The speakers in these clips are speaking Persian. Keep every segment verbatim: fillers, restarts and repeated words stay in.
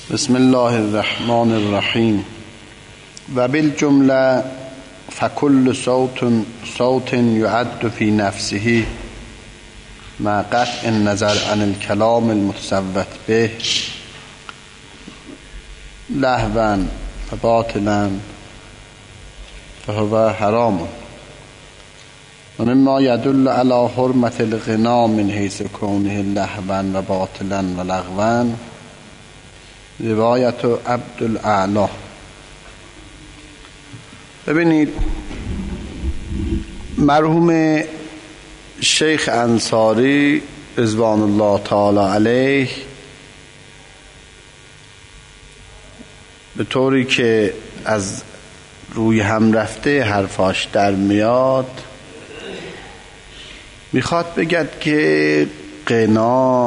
بسم الله الرحمن الرحیم و بالجمله فكل صوت صوت يعد في نفسه مع قطع النظر عن الكلام المتصوت به لهوا و باطلا فهو حرام و مما يدل على حرمة الغنا من حيث كونه لهوا و باطلا و لغوا روایت عبدالاعلی. ببینید مرحوم شیخ انصاری رضوان الله تعالی علیه به طوری که از روی هم رفته حرفاش در میاد میخواد بگد که غنا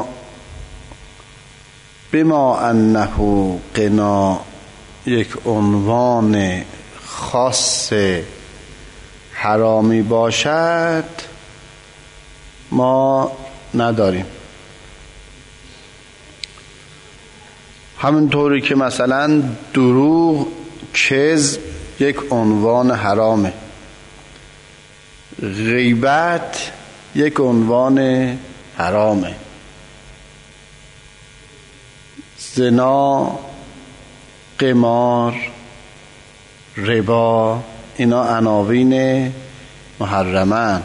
بما انه غنا یک عنوان خاص حرامی باشد ما نداریم. همونطوری که مثلا دروغ، کذب یک عنوان حرامه، غیبت یک عنوان حرامه، زنا، قمار، ربا، اینا عناوین محرمن.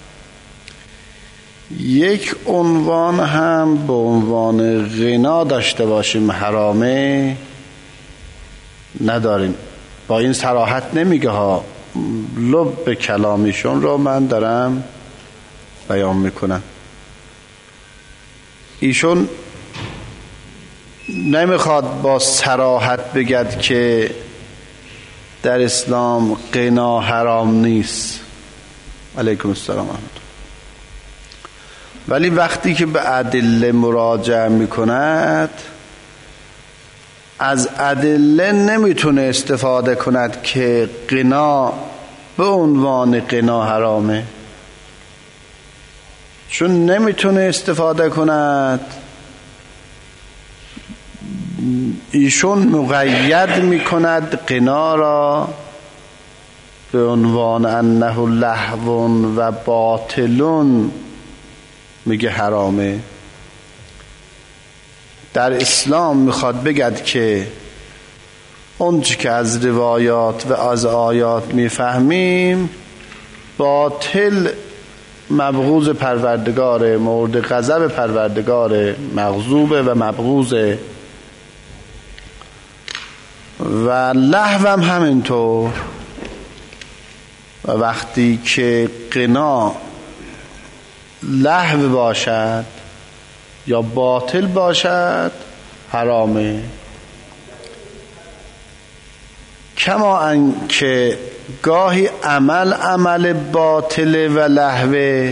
یک عنوان هم به عنوان غنا داشته باشیم حرامه نداریم. با این صراحت نمیگه ها، لب کلامیشون رو من دارم بیان میکنم. ایشون نمیخواد با صراحت بگد که در اسلام غنا حرام نیست، علیکم السلام، ولی وقتی که به ادله مراجعه میکند از ادله نمیتونه استفاده کند که غنا به عنوان غنا حرامه، چون نمیتونه استفاده کند. ایشون مقید میکند غنا را به عنوان انه لهو و باطلون، میگه حرامه. در اسلام میخواد بگد که اون چی که از روایات و از آیات میفهمیم باطل مبغوض پروردگاره، مورد غضب پروردگاره، مغضوبه و مبغوضه، و لهو هم همینطور. و وقتی که غنا لهو باشد یا باطل باشد حرامه. کما انکه گاهی عمل عمل باطل و لهوه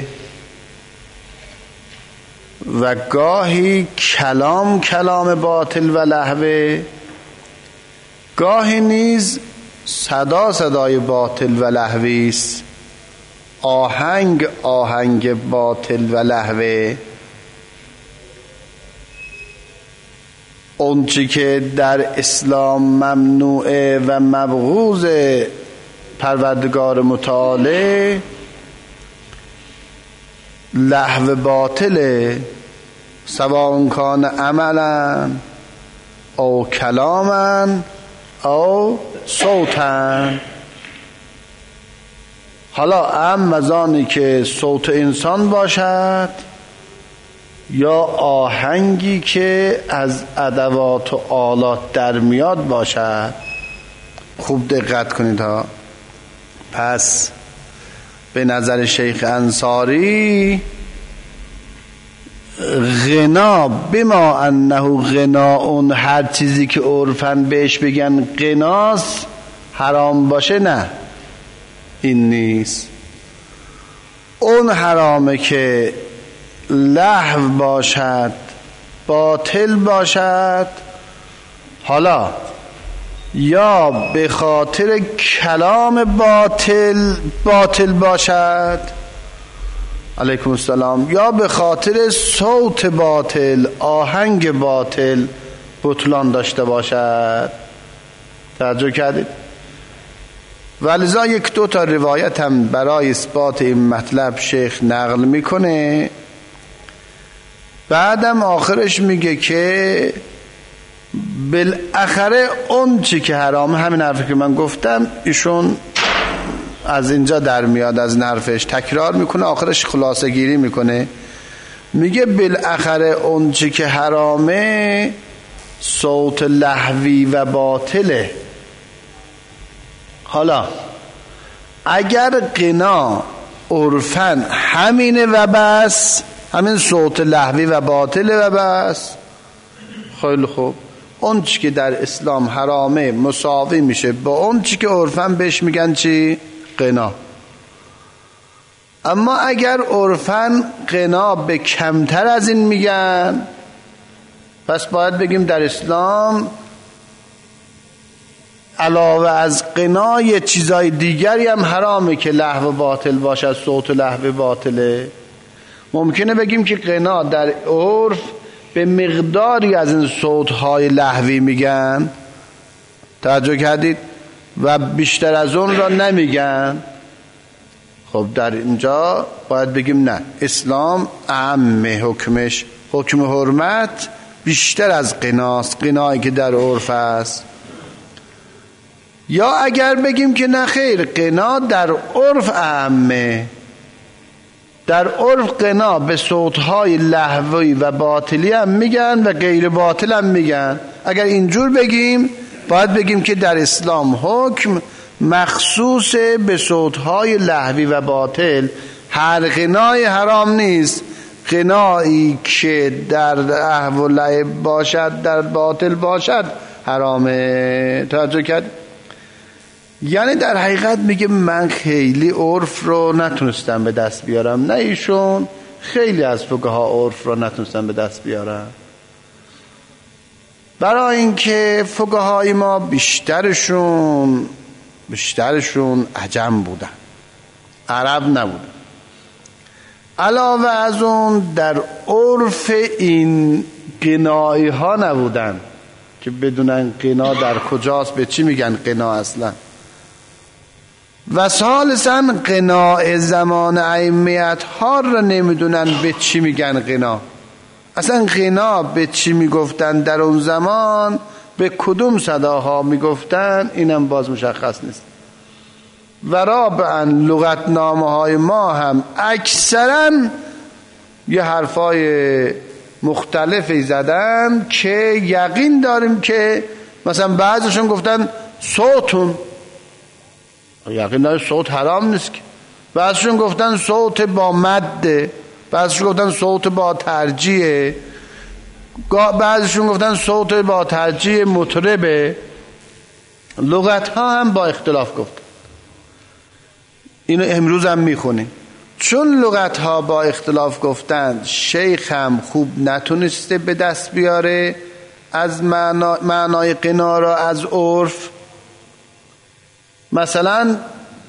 و گاهی کلام کلام باطل و لهوه، گاهی نیز صدا صدای باطل و لهوی است، آهنگ آهنگ باطل و لهوه. اون چی که در اسلام ممنوعه و مبغوض پروردگار متعال لهو باطله، سواء کان عملا او کلاما او صوتن. حالا ام مزانی که صوت انسان باشد یا آهنگی که از ادوات و آلات در میاد باشد. خوب دقت کنید ها. پس به نظر شیخ انصاری غنا بما انه غنا، اون هر چیزی که عرفاً بهش بگن غناست حرام باشه، نه این نیست. اون حرامه که لهو باشد، باطل باشد، حالا یا به خاطر کلام باطل باطل باشد، علیکم السلام، یا به خاطر صوت باطل، آهنگ باطل بطلان داشته باشد. توجه کردید؟ ولذا یک دو تا روایت هم برای اثبات این مطلب شیخ نقل میکنه. بعدم آخرش میگه که بالاخره اون چی که حرامه، همین حرفی که من گفتم ایشون از اینجا در میاد، از این حرفش تکرار میکنه، آخرش خلاصه گیری میکنه، میگه بالاخره اون چی که حرامه صوت لهوی و باطله. حالا اگر غنا عرفاً همینه و بس، همین صوت لهوی و باطله و بس، خیلی خوب، اون چی که در اسلام حرامه مساوی میشه با اون چی که عرفاً بهش میگن چی؟ غنا. اما اگر عرفاً غنا به کمتر از این میگن، پس باید بگیم در اسلام علاوه از غنا یه چیزای دیگری هم حرامه که لهو باطل باشه، صوت لهو باطله. ممکنه بگیم که غنا در عرف به مقداری از این صوتهای لهوی میگن، توجه کردید، و بیشتر از اون را نمیگن. خب در اینجا باید بگیم نه، اسلام اعم حکمش، حکم حرمت بیشتر از غناست، غنایی که در عرف است. یا اگر بگیم که نه خیر، غنا در عرف اعمه، در عرف غنا به صوتهای لهوی و باطلی هم میگن و غیر باطل هم میگن. اگر اینجور بگیم باید بگیم که در اسلام حکم مخصوص به صوتهای لهوی و باطل، هر غنای حرام نیست، غنایی که در لهو و لعب باشد، در باطل باشد حرامه. توجه کرد؟ یعنی در حقیقت میگه من خیلی عرف رو نتونستم به دست بیارم، نه ایشون، خیلی از فقها عرف رو نتونستم به دست بیارم، برای اینکه فقهای ما بیشترشون بیشترشون عجم بودن، عرب نبودن. علاوه از اون در عرف این غنایی ها نبودن که بدونن غنا در کجاست، به چی میگن غنا اصلا. و ثالثاً غناء زمان ائمه ها را نمیدونن به چی میگن غنا، اصلا غنا به چی میگفتن در اون زمان، به کدوم صداها میگفتن، اینم باز مشخص نیست. و رابعاً لغتنامه های ما هم اکثراً یه حرفای مختلفی زدن که یقین داریم که مثلا بعضیشون گفتن صوتون، یقین داریم صوت حرام نیست که. بعضیشون گفتن صوت با مد، بعضیشون گفتن صوت با ترجیح، بعضیشون گفتن صوت با ترجیح مطربه. لغت ها هم با اختلاف گفت. اینو امروز هم میخونیم. چون لغت ها با اختلاف گفتند، شیخ هم خوب نتونسته به دست بیاره از معنا، معنای غنا را از عرف. مثلا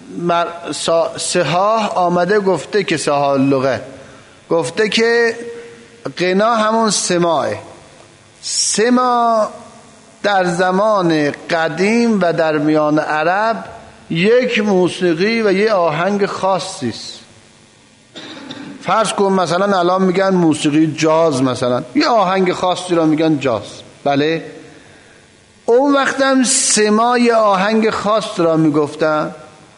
صحاح آمده گفته که صحاح اللغه گفته که غنا همون سماعه. سماع در زمان قدیم و در میان عرب یک موسیقی و یک آهنگ خاصی است. فرض کن مثلا الان میگن موسیقی جاز، مثلا یه آهنگ خاصی را میگن جاز، بله. اون وقت هم سماع آهنگ خاص را میگفتن.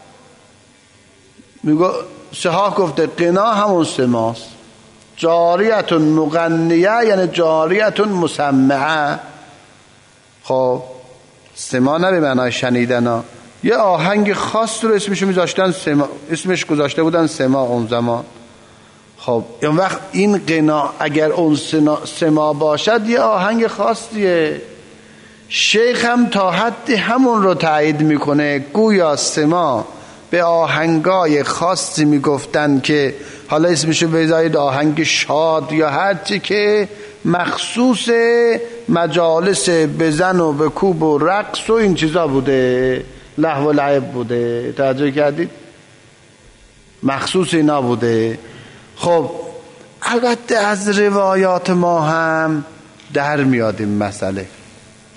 میگو صحاح گفته غنا همون سماست، جاریتون مغنیه یعنی جاریتون مسمعه. خب سماع نه به معنای شنیدن ها، یه آهنگ خاص رو اسمش میذاشتن سماع، اسمش گذاشته بودن سماع اون زمان. خب اون وقت این غنا اگر اون سماع باشد یه آهنگ خاصیه. شیخ هم تا حدی همون رو تایید میکنه، گویا سماع به آهنگای خاصی میگفتن که حالا اسمشو بذارید آهنگ شاد یا هرچی که مخصوص مجالس بزن و بکوب و رقص و این چیزا بوده، لهو و لعب بوده. توجه کردید؟ مخصوص اینا بوده. خب البته از روایات ما هم در میاد این مسئله.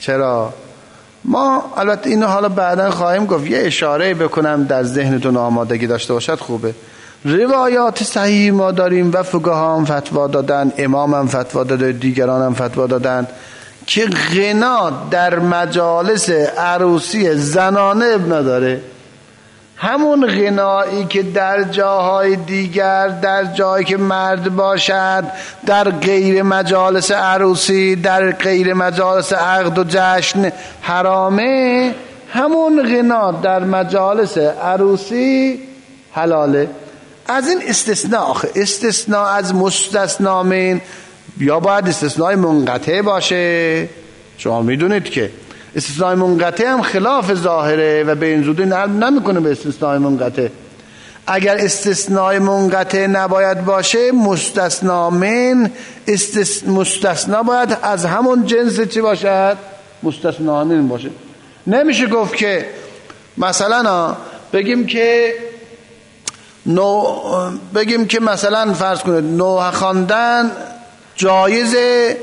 چرا؟ ما البته اینو حالا بعدا خواهیم گفت، یه اشاره بکنم در ذهنتون آمادگی داشته باشد خوبه. روایات صحیح ما داریم و فقها هم فتوا دادن، امام هم فتوا داده، دیگران هم فتوا دادن که غنا در مجالس عروسی زنانه نداره. همون غنایی که در جاهای دیگر، در جایی که مرد باشد، در غیر مجالس عروسی، در غیر مجالس عقد و جشن حرامه، همون غنا در مجالس عروسی حلاله. از این استثناء، آخه استثناء از مستثنا من یا باید استثناء منقطع باشه. شما میدونید که استثناء منقطع هم خلاف ظاهره و به این زودی نمیکنه به استثناء منقطع. اگر استثناء منقطع نباید باشه، مستثنا من استث... مستثنا باید از همون جنس چی باشد؟ مستثنا من باشه. نمیشه گفت که مثلا بگیم که نو بگیم که مثلا فرض کنید نوحه خواندن جایزه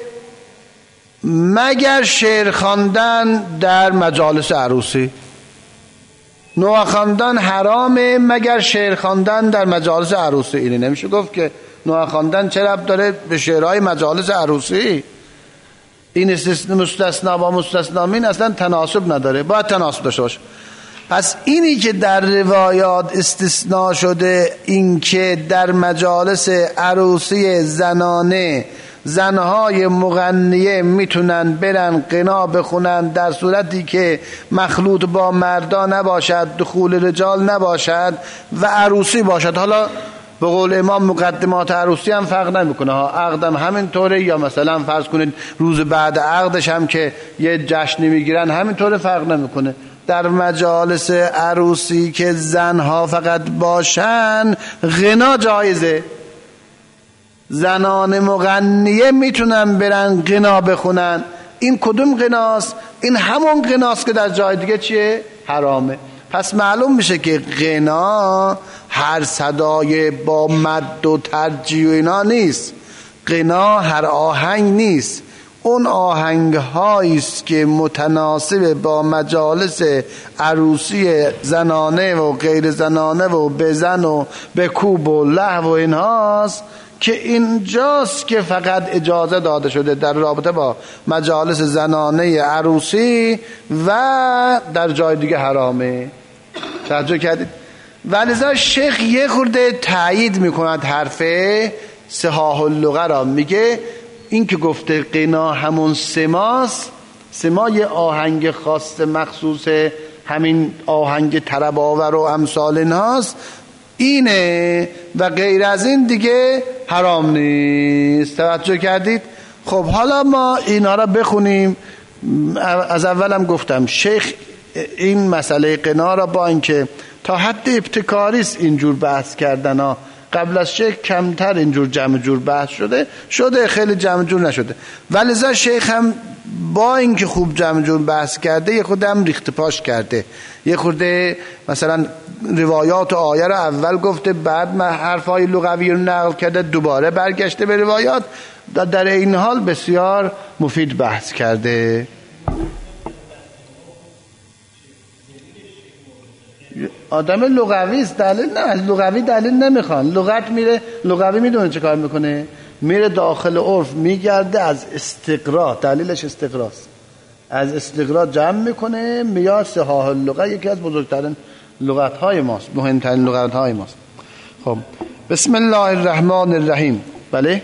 مگر شعر خواندن در مجالس عروسی. نوحه خواندن حرامه مگر شعر خواندن در مجالس عروسی. اینه نمیشه گفت که نوحه خواندن چه ربط داره به شعرهای مجالس عروسی. این مستثنا با مستثنا من اصلا تناسب نداره، باید تناسب داشته باشه. پس اینی که در روایات استثناء شده، این که در مجالس عروسی زنانه زنهای مغنیه میتونن برن غنا بخونن در صورتی که مخلوط با مردا نباشد، دخول رجال نباشد و عروسی باشد. حالا به قول امام مقدمات عروسی هم فرق نمیکنه ها، عقدم همینطوره، یا مثلا فرض کنید روز بعد عقدش هم که یه جشنی میگیرن همینطوره، فرق نمیکنه. در مجالس عروسی که زنها فقط باشن غنا جایزه. زنان مغنیه میتونن برن غنا بخونن. این کدوم غناست؟ این همون غناست که در جای دیگه چیه؟ حرامه. پس معلوم میشه که غنا هر صدای با مد و ترجیع و اینا نیست. غنا هر آهنگ نیست. اون آهنگ هاییست که متناسب با مجالس عروسی زنانه و غیر زنانه و بزن و بکوب و لهو و اینهاست که اینجاست که فقط اجازه داده شده در رابطه با مجالس زنانه عروسی و در جای دیگه حرامه. توجه کردید؟ ولذا شیخ یه خورده تایید میکند حرف صحاح اللغه را. میگه این که گفته غنا همون سماست، سما یه آهنگ خاص مخصوص همین آهنگ طرب آور و امثال اینهاست، اینه و غیر از این دیگه حرام نیست. توجه کردید؟ خب حالا ما اینا را بخونیم. از اولم گفتم شیخ این مسئله غنا را با اینکه تا حد ابتکاریست اینجور بحث کردن ها، قبل از شیخ کمتر اینجور جمع جور بحث شده شده خیلی جمع جور نشده. ولذا شیخ هم با اینکه خوب جمع جور بحث کرده یه خود هم ریخت پاش کرده، یه خورده مثلا روایات و آیه رو اول گفته، بعد حرفای لغوی رو نقل کرده، دوباره برگشته به روایات. در این حال بسیار مفید بحث کرده. آدم لغوی است، دلیل نه، لغوی دلیل نمیخوان. لغت میره، لغوی میدونه چه کار میکنه؟ میره داخل عرف میگرده، از استقرا، دلیلش استقراست، از استقرا جمع میکنه میاد صحاح اللغه، یکی از بزرگترین لغت های ماست، مهمترین لغت های ماست. خب بسم الله الرحمن الرحیم. بله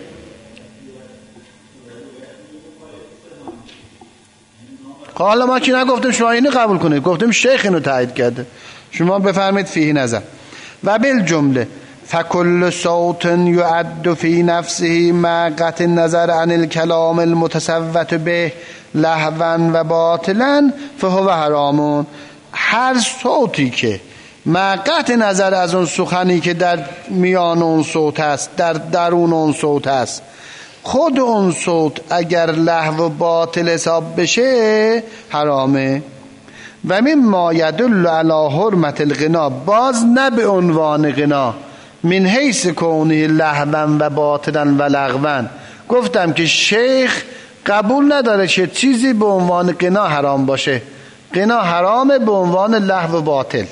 حالا ما که نگفتیم شما اینو قبول کنید، گفتیم شیخ اینو تایید کرده، شما بفرمایید فیه نظر. و بالجمله فکل صوت یعد فی نفسه مع قطع النظر عن الکلام المتصوت به لهوا و باطلا فهو حرام. هر صوتی که مع قطع نظر از اون سخنی که در میان اون صوت است، در درون اون صوت است، خود اون صوت اگر لهو و باطل حساب بشه حرامه. و مما یدل علی حرمت الغنا، باز نه به عنوان غنا، من حیث کونه لهوا و باطلا و لغوا. گفتم که شیخ قبول نداره که چیزی به عنوان غنا حرام باشه. غنا حرامه به عنوان لهو و باطل.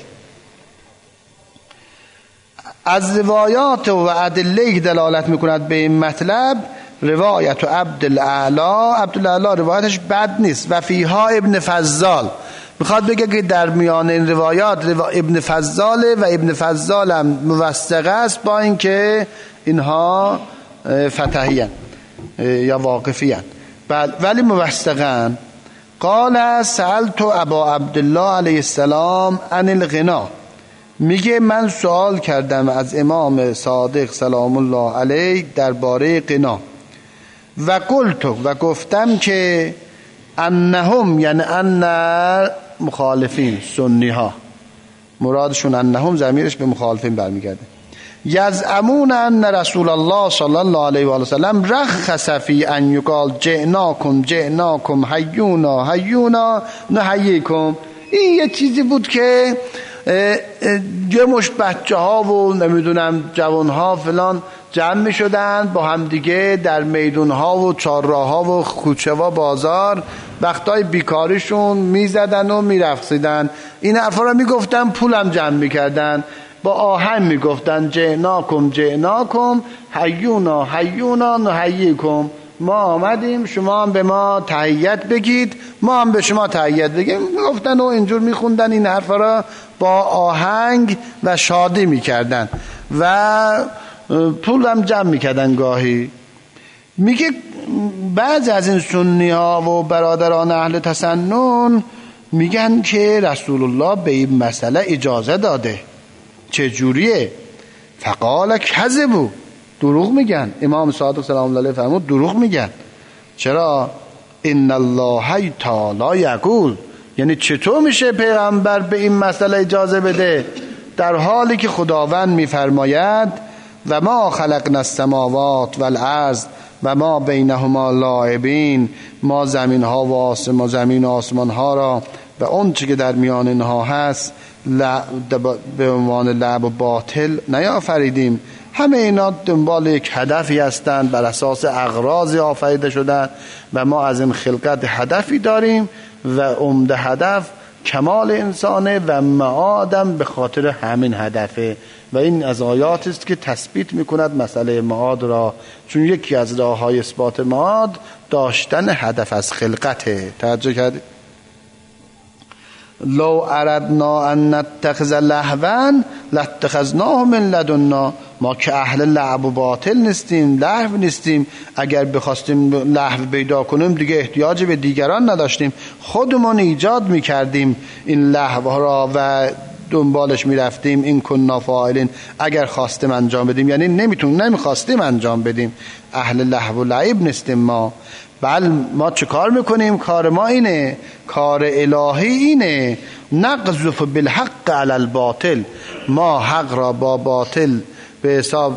از روایات و ادله دلالت میکند به این مطلب روایت و عبدالاعلی عبدالاعلی روایتش بد نیست و فیها ابن فضال، میخواد بگه که در میان این روایات روا... ابن فضاله و ابن فضال هم موثقه است با اینکه اینها فتحی هن یا واقفی هن بل... ولی موثقن. قال سألت ابا عبدالله علیه السلام عن الغنا، میگه من سوال کردم از امام صادق سلام الله علیه درباره غنا و قلت و گفتم که انهم یعنی ان مخالفین سنی ها، مرادشون انهم ضمیرش به مخالفین برمیگرده، یزعمون ان رسول الله صلی الله علیه و آله وسلم رخص فی ان یقال جئناکم جئناکم حیونا حیونا نحییکم. این یه چیزی بود که یه مش بچه ها و نمیدونم جوان ها فلان جمع می شدن با هم دیگه در میدون ها و چهارراه ها و کوچه و بازار وقتای بیکاریشون می زدن و می رقصیدن. این حرفا رو می گفتن، پولم جمع می کردن، با آهنگ می گفتن جئناکم جئناکم حیونا حیونا نحییکم، ما آمدیم شما هم به ما تحیت بگید ما هم به شما تحیت بگیم. گفتن و اینجور میخوندن این حرفا را با آهنگ و شادی میکردن و پول هم جمع میکردن گاهی. میگه بعضی از این سنی ها و برادران اهل تسنن میگن که رسول الله به این مسئله اجازه داده. چجوریه؟ فقال کذبوا، دروغ میگن. امام صادق سلام الله علیه فرمود دروغ میگن. چرا؟ ان الله تعالی یقول، یعنی چطور میشه پیغمبر به این مسئله اجازه بده در حالی که خداوند میفرماید و ما خلقنا السماوات والارض و ما بینهما لاعبین، ما زمین ها و آسمان زمین و آسمان ها را و اون چی که در میان اینها هست به عنوان لعب و باطل نیافریدیم. همه اینا دنبال یک هدفی هستند، بر اساس اغراضی آفریده شدن و ما از این خلقت هدفی داریم و عمده هدف کمال انسانه و معادم به خاطر همین هدفه و این از آیاتی است که تثبیت میکند مسئله معاد را، چون یکی از راه‌های اثبات معاد داشتن هدف از خلقته. توجه کردید؟ لو اردنا ان نتخذ لهوا لاتخذناه من لدنا، ما که اهل لعب و باطل نیستیم، لهو نیستیم، اگر بخواستیم لهو پیدا کنیم دیگه احتیاج به دیگران نداشتیم، خودمون ایجاد میکردیم این لهو را و دنبالش میرفتیم. این کنا فاعلین، اگر خواستیم انجام بدیم، یعنی نمیتونیم نمیخواستیم انجام بدیم، اهل لهو و لعب نیستیم ما. بل ما چه کار میکنیم؟ کار ما اینه، کار الهی اینه، نقذف بالحق علی الباطل، ما حق را با باطل به حساب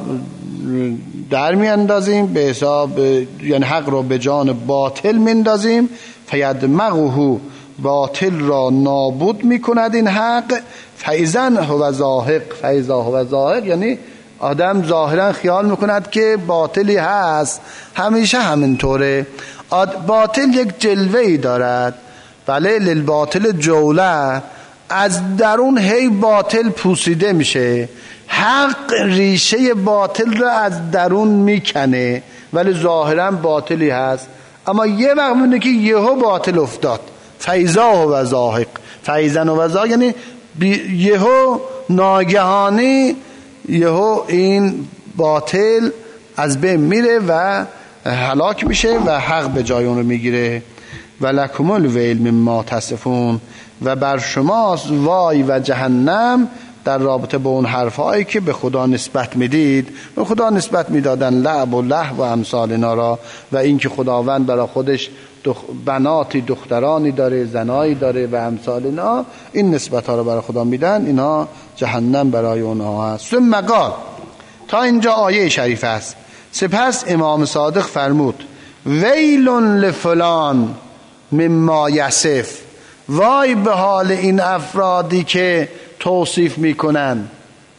در میاندازیم، به حساب یعنی حق را به جان باطل میاندازیم، فیدمغه، باطل را نابود میکند این حق، فاذا هو زاهق، فاذا هو زاهق یعنی آدم ظاهرا خیال میکند که باطلی هست، همیشه همینطوره. باطل یک جلوه‌ای دارد، بله للباطل جوله، از درون هی باطل پوسیده میشه، حق ریشه باطل را از درون میکنه ولی ظاهرا باطلی هست. اما یه وقت میبینه که یهو باطل افتاد، فیضا و زاهق، فیضا و زاهق یعنی یهو ناگهانی یهو این باطل از بین میره و هلاک میشه و حق به جای اون رو میگیره. و لکم الویل مما تصفون، و بر شماست وای و جهنم در رابطه با اون حرفایی که به خدا نسبت میدید. به خدا نسبت میدادن لعب و لهو و امثال اینا را، و اینکه خداوند برای خودش دخ... بناتی دخترانی داره، زنایی داره و امثال اینا، این نسبت ها رو برای خدا میدن، اینا جهنم برای اونها هست. ثم قال، تا اینجا آیه شریف است. سپس امام صادق فرمود ویل لفلان مما یصف، وای به حال این افرادی که توصیف میکنن.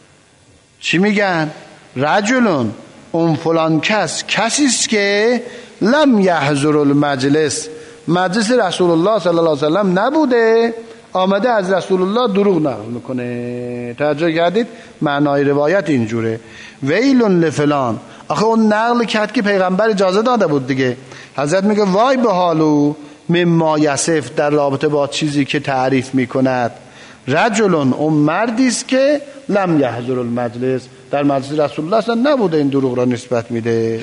چی میگن؟ رجلون، اون فلان کس، کسی است که لم یحضر المجلس، مجلس رسول الله صلی الله علیه وسلم نبوده، آمده از رسول الله دروغ نقل میکنه. توجه کردید؟ معنای روایت اینجوره. ویل لفلان، آخه اون نقل کرد که پیغمبر اجازه داده بود دیگه. حضرت میگه وای به حالو مما یصف، در رابطه با چیزی که تعریف میکند. رجلون، اون مردی است که لم یحضر المجلس، در مجلس رسول الله اصلا نبوده، این دروغ را نسبت میده.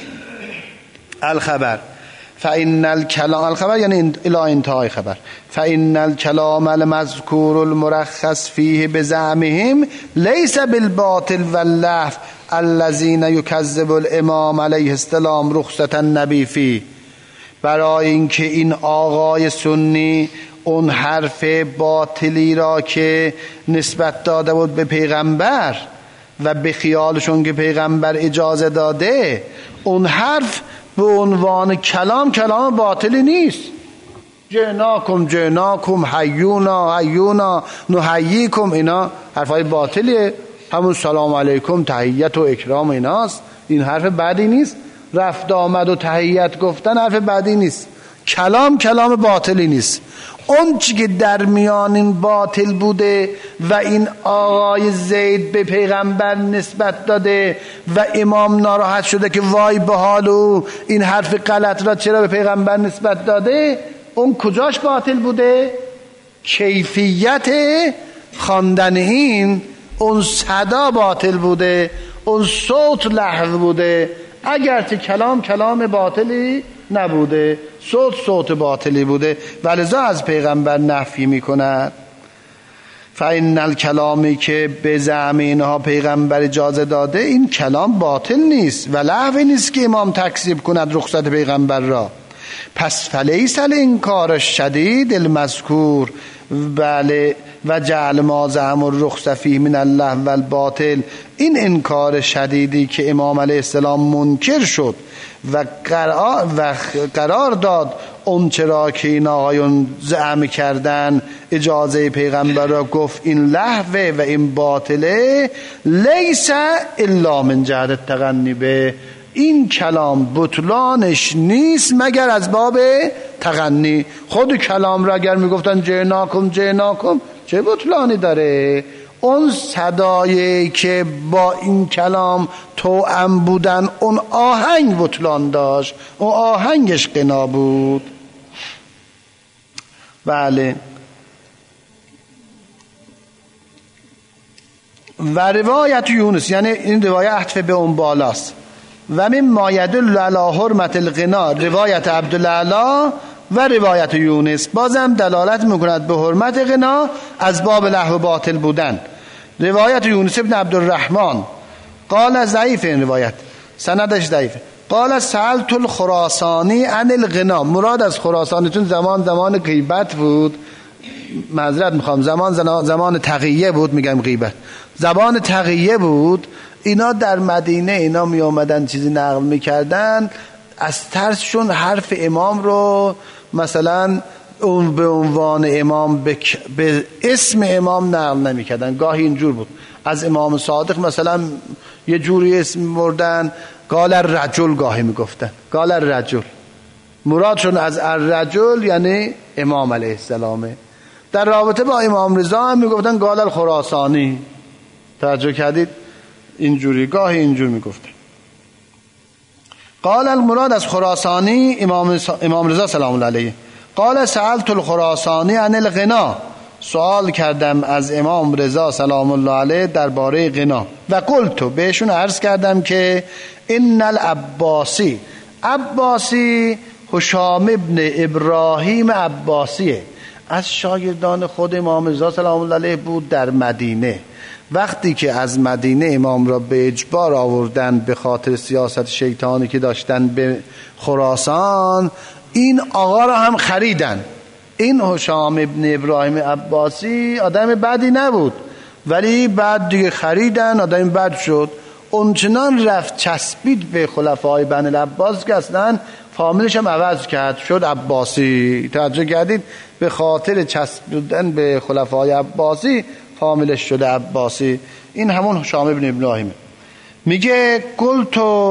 الخبر فإن الكلام، الخبر یعنی الی انتهای خبر، فإن الكلام المذکور المرخص فیه بزعمهم لیس بالباطل واللهو الذين يكذب الامام علیه السلام رخصت النبی فیه. برای اینکه این آقای سنی اون حرف باطلی را که نسبت داده بود به پیغمبر و به خیالشون که پیغمبر اجازه داده، اون حرف به عنوان کلام کلام باطلی نیست. جئناکم جئناکم حیونا حیونا نحییکم، اینا حرفای باطلیه. همون سلام علیکم تحیت و اکرام ایناست. این حرف بدی نیست. رفت آمد و تحیت گفتن حرف بدی نیست. کلام کلام باطلی نیست. اون چی که در میان این باطل بوده و این آقای زید به پیغمبر نسبت داده و امام ناراحت شده که وای به حالو این حرف غلط را چرا به پیغمبر نسبت داده، اون کجاش باطل بوده؟ کیفیت خواندن این، اون صدا باطل بوده، اون صوت لحو بوده. اگرچه کلام کلام باطلی نبوده، صوت صوت باطلی بوده، ولذا از پیغمبر نفی میکند. فإن الکلامی که به زعم اینها پیغمبر اجازه داده، این کلام باطل نیست و لحو نیست که امام تکذیب کند رخصت پیغمبر را. پس فلیس الانکار شدید المذکور، بله، و جعل ما زعم الرخص فیه من الله و الباطل، این انکار شدیدی که امام علیه السلام منکر شد و قرار, و قرار داد اون چرا که این آقایون زعم کردن اجازه پیغمبر را گفت این لحوه و این باطله، لیس الا من جهت التغنی به، این کلام بطلانش نیست مگر از باب تغنی. خود کلام را اگر میگفتن جئناکم جئناکم چه بطلانی داره؟ اون صدایی که با این کلام توأم بودن، اون آهنگ بطلان داشت، اون آهنگش غنا بود. بله. و روایت یونس، یعنی این روایت عطف به اون بالاست. و من ما یدل علی حرمت الغنا، روایت عبدالعلا و روایت یونس بازم دلالت میکند به حرمت غنا از باب لهو باطل بودن. روایت یونس ابن عبدالرحمن قال ضعیف، این روایت سندش ضعیفه. قال سألت الخراسانی عن الغنا، مراد از خراسانیتون زمان زمان غیبت بود، معذرت میخوام، زمان زمان تقیه بود، میگم غیبت، زمان تقیه بود. اینا در مدینه اینا می آمدن چیزی نقل میکردن، از ترسشون حرف امام رو مثلا اون به عنوان امام بک... به اسم امام نقل نمیکردن. گاهی اینجور بود از امام صادق مثلا یه جوری اسم بردن، قال الرجل، گاهی میگفتن قال الرجل، مرادشون از الرجل یعنی امام علیه السلامه. در رابطه با امام رضا هم میگفتن قال الخراسانی. توجه کردید؟ اینجوری گاهی اینجور میگفتن. قال المراد از خراسانی امام امام رضا سلام الله علیه. قال سألت الخراسانی عن الغنا، سوال کردم از امام رضا سلام الله علیه درباره غنا. و قلت، بهشون عرض کردم که ان العباسی، عباسی هشام ابن ابراهیم عباسیه، از شاگردان خود امام رضا سلام الله علیه بود در مدینه. وقتی که از مدینه امام را به اجبار آوردن به خاطر سیاست شیطانی که داشتن به خراسان، این آقا را هم خریدن. این هشام ابن ابراهیم عباسی آدم بدی نبود، ولی بعد دیگه خریدن، آدم بد شد. اونچنان رفت چسبید به خلفای بنی العباس که اصلا فامیلش هم عوض کرد، شد عباسی. توجه کردید؟ به خاطر چسبیدن به خلفای عباسی فامیلش شده عباسی. این همون هشام ابن ابراهیم. میگه قلتو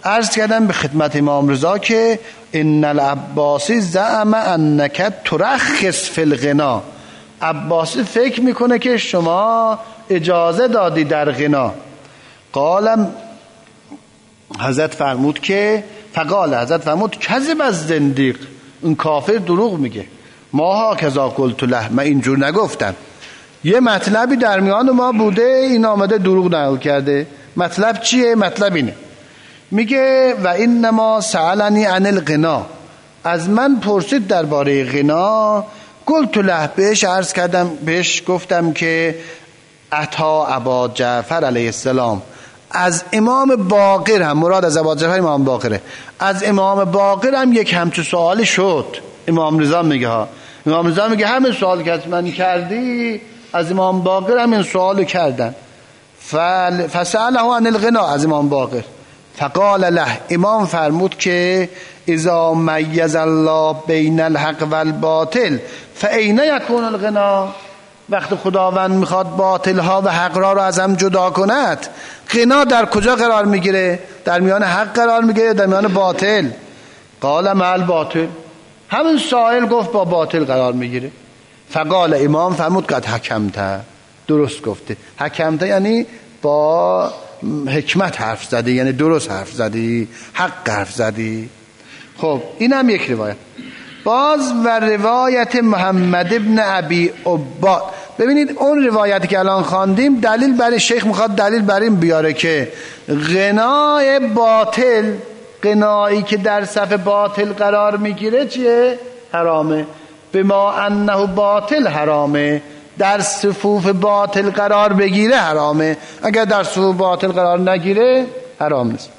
عرض کردم به خدمت امام رضا که ان العباسی زعم انک ترخص فی الغنا، عباسی فکر میکنه که شما اجازه دادی در غنا. قالم حضرت فرمود که فقال حضرت فرمود کذب از زندیق، اون کافر دروغ میگه. ما ها کذا قلت له، من اینجور نگفتم. یه مطلبی در میان ما بوده، این آمده دروغ نقل کرده. مطلب چیه؟ مطلب اینه، میگه و انما سألنی عن الغنا، از من پرسید درباره غنا. قلت له، بهش عرض کردم، بهش گفتم که عطا ابا جعفر علیه السلام، از امام باقر هم، مراد از ابا جعفر امام باقره، از امام باقر هم یک همچون سوالی شد. امام رضا میگه ها، امام رضا میگه همین سوال که از من کردی از امام باقر هم این سوالو کردن. فسأله عن الغنا، از امام باقر. فقال له، امام فرمود که اذا میز الله بین الحق والباطل فاین یکون الغنا، وقت خداوند میخواد باطل ها و حق را را از هم جدا کند، غنا در کجا قرار میگیره؟ در میان حق قرار میگیره، در میان باطل؟ قال مع باطل، همین سائل گفت با باطل قرار میگیره. فقال، امام فرمود قد حکمت، درست گفته. حکمت یعنی با حکمت حرف زدی، یعنی درست حرف زدی، حق حرف زدی. خب این هم یک روایت. باز و روایت محمد ابن ابی عباد، ببینید اون روایتی که الان خواندیم دلیل برای شیخ میخواد دلیل بر این بیاره که غنای باطل، غنایی که در صف باطل قرار میگیره چیه؟ حرامه. بما انه باطل حرامه، در صفوف باطل قرار بگیره حرامه، اگر در صفوف باطل قرار نگیره حرام نیست.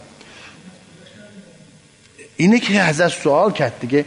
اینه که حضرت سوال کرد دیگه.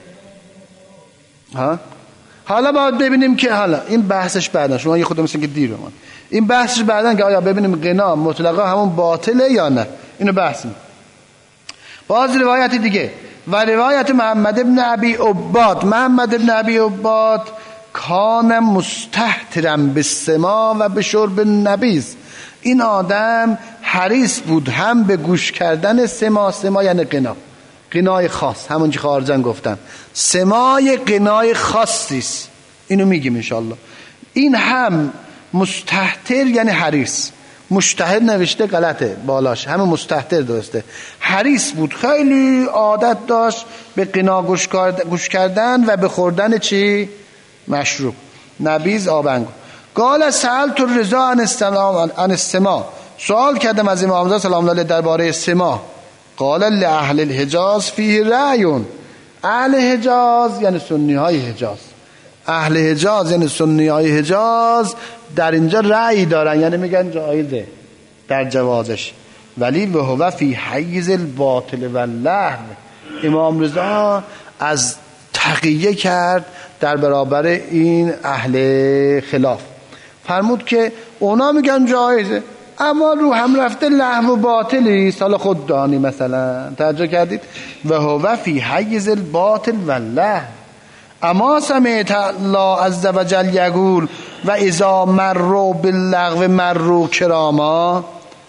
ها حالا باید ببینیم که حالا این بحثش بعدا، شما یه خود مثل که دیر اومد، این بحثش بعدا که آیا ببینیم غنا مطلقا همون باطله یا نه، اینو بحث می‌کنیم. باز روایت دیگه و روایت محمد ابن ابی عباد، محمد ابن ابی عباد کان مستهترا بالسما و به شرب النبیذ، این آدم حریص بود هم به گوش کردن سما، سما یعنی غنا، غنای خاص، همون که خارجن گفتم، سمای غنای خاصیست، اینو میگیم انشالله. این هم مستهتر یعنی حریص، مشتهر نوشته غلطه بالاش، همه مستهتر درسته. حریص بود، خیلی عادت داشت به غنا گوش کردن و به خوردن چی؟ مشروب، نبیذ، آبنگو. قال سألت الرضا عن السما، سوال کردم از امام رضا سلام الله علیه درباره سما. قال لأهل الحجاز فیه رأی، اهل حجاز یعنی سنی های حجاز، اهل حجاز یعنی سنی های حجاز در اینجا رأی دارن، یعنی میگن جایزه در جوازش، ولی و هو فی حیز الباطل و اللهو، امام رضا از تقیه کرد در برابر این اهل خلاف، فرمود که اونا میگن جایزه اما رو هم رفته لهو و باطلی، سال خود دانی مثلا، توجه کردید؟ و هو فی حیز الباطل و اللهو. اما سمعت الله عز و جل یقول و اذا مروا باللغو مروا کراما،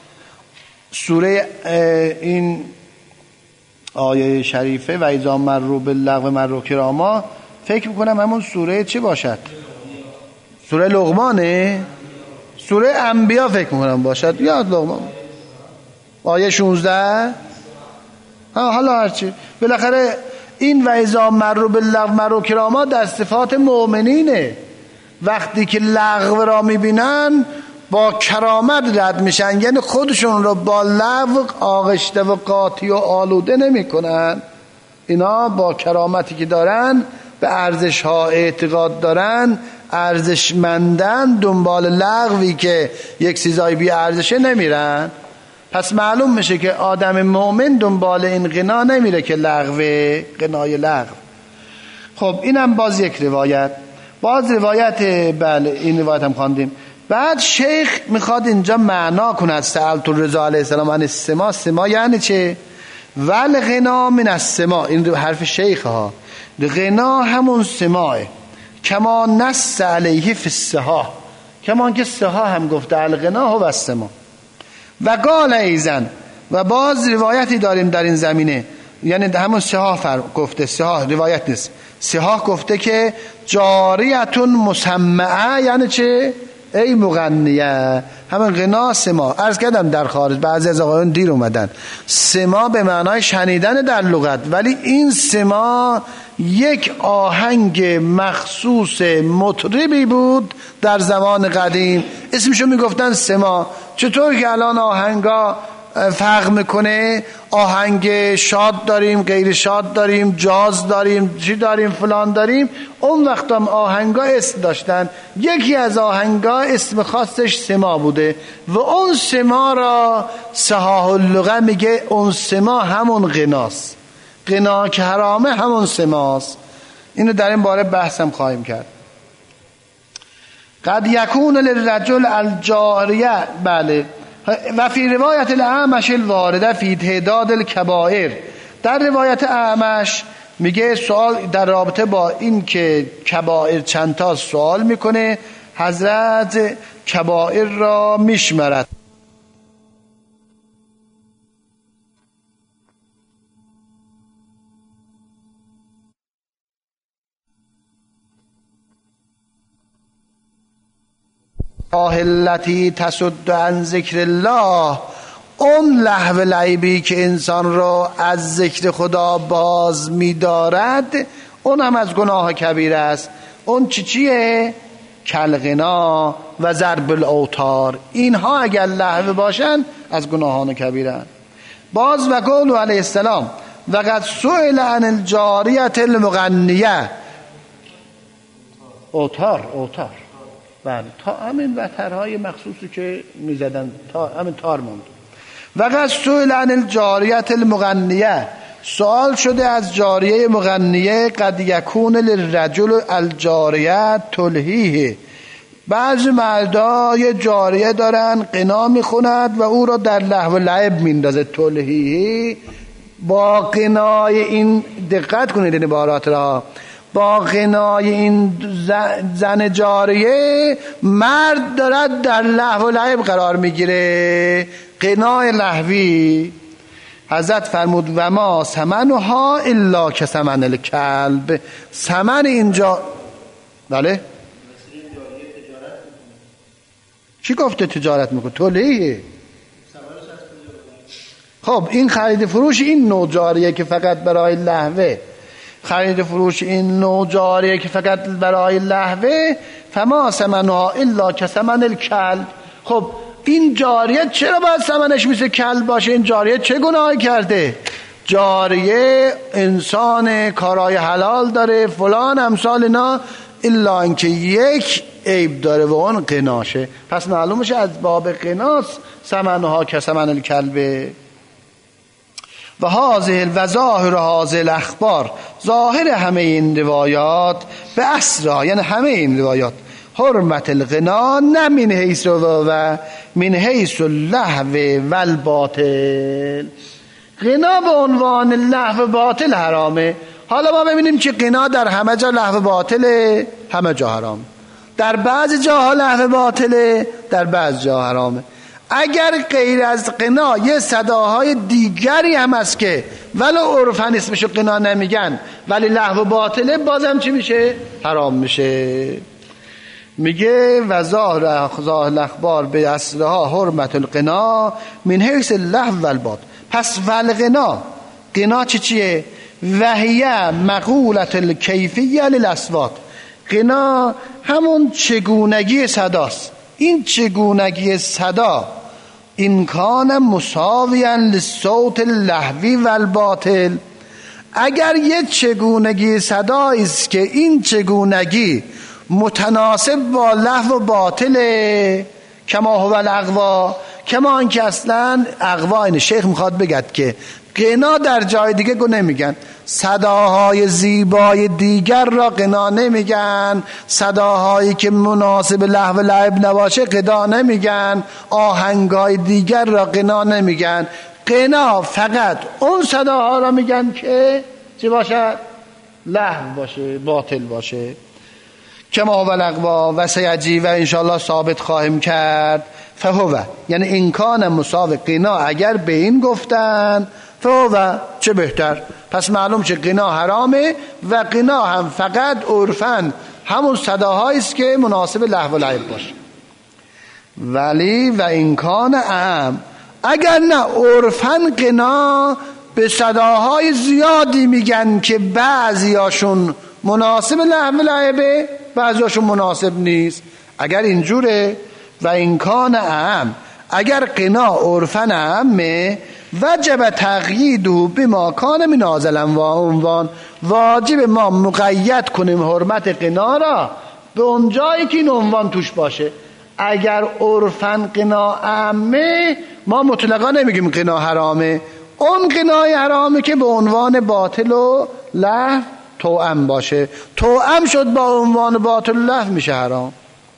سوره این آیه شریفه و اذا مروا باللغو مروا کراما، فکر میکنم همون سوره چی باشد؟ سوره لقمانه؟ سوره انبیا فکر میکنم باشد، یاد لقمان آیه شانزده. ها حالا هرچی، بالاخره این و اذا مروا باللغو مروا کراما در صفات مؤمنینه، وقتی که لغو را میبینن با کرامت رد میشن، یعنی خودشون رو با لغو آغشته و قاطی و آلوده نمی کنن، اینا با کرامتی که دارن به ارزش ها اعتقاد دارن، ارزشمندن، دنبال لغوی که یک چیزای بی ارزشه نمیرن. پس معلوم میشه که آدم مؤمن دنبال این غنا نمیره که لغوه، غنای لغو. خب اینم باز یک روایت. باز روایت، بله این روایت هم خواندیم. بعد شیخ میخواد اینجا معنا کند سألت الرضا علیه السلام عن السما، سما یعنی چه؟ ول غنا من السما، این حرف شیخ ها، غنا همون سماه، کما نص علیه فی السها، کما که سها هم گفته الغنا هو السما. و قال ایزن، و باز روایتی داریم در این زمینه، یعنی همون سیاه فرق گفته، سیاه روایت نیست، سیاه گفته که جاریتون مسمعه، یعنی چه؟ ای مغنیه، همون غنا سما. عرض کردم در خارج بعضی از آقایون دیر اومدن، سما به معنای شنیدن در لغت، ولی این سما یک آهنگ مخصوص مطربی بود در زمان قدیم، اسمشو میگفتن سما. چطور که الان آهنگا فرق میکنه، آهنگ شاد داریم، غیر شاد داریم، جاز داریم، چی داریم، فلان داریم، اون وقت هم آهنگا اسم داشتن. یکی از آهنگا اسم خاصش سما بوده و اون سما را صحاح اللغه میگه اون سما همون غناست، غنا که حرامه همون سماست. اینو در این باره بحثم خواهیم کرد. قد یکون للرجل الجاریه، بله، و فی روایت الاعمش الوارده فی تعداد الکبائر، در روایت اعمش میگه سوال در رابطه با این که کبائر چند تا سوال میکنه، حضرت کبائر را میشمرد. التی تصد عن ذکر الله، اون لهو لعبی که انسان را از ذکر خدا باز می‌دارد، اون هم از گناه کبیره است. اون چی چیه؟ کلغنا و ضرب الاوتار، اینها اگر لهو باشن از گناهان کبیره. باز و قول علیه السلام و قد سئل عن الجاریه المغنیه، اوتار اوتار بله، تا همین وترهای مخصوصی که میزدن، تا همین تار موند. و قد سئل عن الجاریه المغنیه، سوال شده از جاریه مغنیه، قد یکون للرجل الجاریه تلهیه، بعضی مردا یه جاریه دارن غنا میخوند و او را در لهو و لعب میندازه. تلهیه با غنای این، دقت کنید این عبارات را، با غنای این زن جاریه مرد دارد در لهو و لعب قرار میگیره، غنای لهوی. حضرت فرمود و ما ثمنها الا که ثمن الکلب، ثمن اینجا بله چی گفته؟ تجارت میکنه، تولیه. خب این خرید فروش این نوع جاریه که فقط برای لهوه، خرید فروش این نوع جاریه که فقط برای لهوه، فما ثمنها الا که ثمن الکلب. خب این جاریه چرا باید ثمنش مثل کلب باشه؟ این جاریه چه گناهی کرده؟ جاریه انسان کارای حلال داره فلان امثال اینا، الا اینکه یک عیب داره و اون قناشه. پس معلوم میشه از باب قناس ثمنها که ثمن الکلب. و هذه و ظاهر هذه الاخبار، ظاهر همه این روایات به اسرا، یعنی همه این روایات، حرمت الغنا نه من حیث و من حیث اللهو و الباطل. غنا به عنوان لهو باطل حرامه. حالا ما ببینیم که غنا در همه جا لهو باطله، همه جا حرام، در بعض جاها لهو باطله، در بعض جا حرامه. اگر غیر از غنا یه صداهای دیگری هم هست که ولو عرفاً اسمشو غنا نمیگن ولی لهو باطله، بازم چی میشه؟ حرام میشه. میگه و ظاهر الاخبار به اصلها حرمت الغنا من حیث اللهو و الباطل. پس والغنا، غنا چی چیه؟ وهیه مقولت الکیفیه للاصوات، غنا همون چگونگی صداست. این چگونگی صدا این کان مساویا للصوت اللهوی و الباطل، اگر یه چگونگی صدایی است که این چگونگی متناسب با لهو و باطله، کما هو الاغوا، کما اینکه اصلا اغوا، این شیخ میخواد بگد که غنا در جای دیگه گو نمیگن، صداهای زیبای دیگر را غنا نمیگن، صداهایی که مناسب لهو و لعب نباشه غنا نمیگن، آهنگای دیگر را غنا نمیگن. غنا فقط اون صداها را میگن که چی باشه؟ لهو باشه، باطل باشه. کما هو الاغوا و سیجی، و انشاءالله ثابت خواهیم کرد فهو یعنی این کان مساوی قنا، اگر به این گفتن فهو چه بهتر. پس معلوم چه قنا حرامه و قنا هم فقط عرفاً همون صداهایی است که مناسب لهو و لعب باشه. ولی و این کان اعم، اگر نه عرفاً قنا به صداهای زیادی میگن که بعضیاشون مناسب لهو و لعبه، بعضیاشون مناسب نیست. اگر اینجوره و این کان اعم، اگر قنا عرفاً اعمه وجب تقییده بما کان من نازلا و عنوان، واجب ما مقید کنیم حرمت قنا را به اون جایی که این عنوان توش باشه. اگر عرفاً قنا عامه ما مطلقا نمیگیم قنا حرامه، اون قنای حرامه که به عنوان باطل و لهو توأم باشه. توأم شد با عنوان باطل و لهو میشه حرام.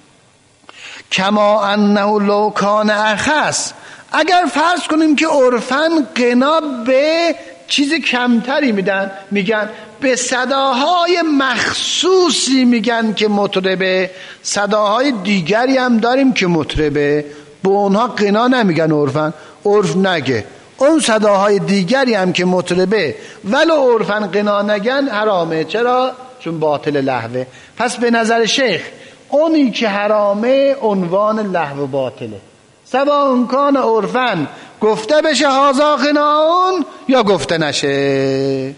کما انه لو کان اخص، اگر فرض کنیم که عرفاً قنا به چیز کمتری میدن، میگن به صداهای مخصوصی میگن که مطربه، صداهای دیگری هم داریم که مطربه، به اونها قنا نمیگن عرفاً، عرف نگه اون صداهای دیگری هم که مطربه ولو عرفاً قنا نگن حرامه. چرا؟ چون باطل لهوه. پس به نظر شیخ اونی که حرامه عنوان لهو باطله، سواء کان عرفاً گفته بشه هازا قناون یا گفته نشه.